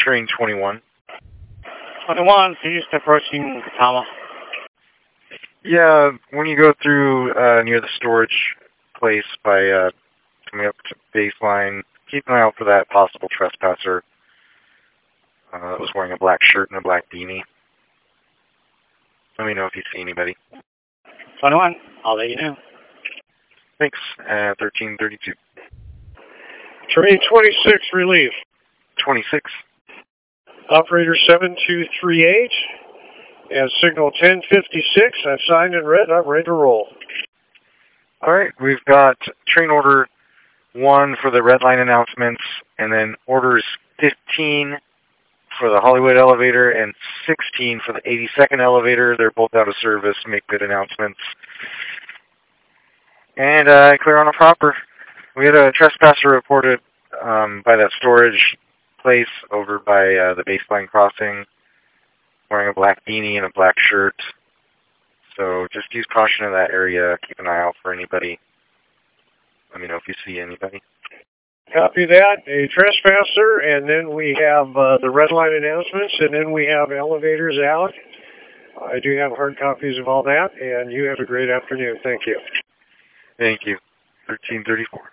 Train 21. 21, east approaching Katama. Yeah, when you go through near the storage place by coming up to baseline, keep an eye out for that possible trespasser that was wearing a black shirt and a black beanie. Let me know if you see anybody. 21, I'll let you know. Thanks. 1332. Train 26, relief. 26. Operator 7238 and signal 1056. I've signed and read. I'm ready to roll. All right, we've got train order 1 for the red line announcements, and then orders 15 for the Hollywood elevator and 16 for the 82nd elevator. They're both out of service. Make good announcements. And clear on a proper. We had a trespasser reported by that storage place over by the baseline crossing, wearing a black beanie and a black shirt. So just use caution in that area. Keep an eye out for anybody. Let me know if you see anybody. Copy that. A trespasser, and then we have the red line announcements, and then we have elevators out. I do have hard copies of all that, and you have a great afternoon. Thank you. Thank you. 1334.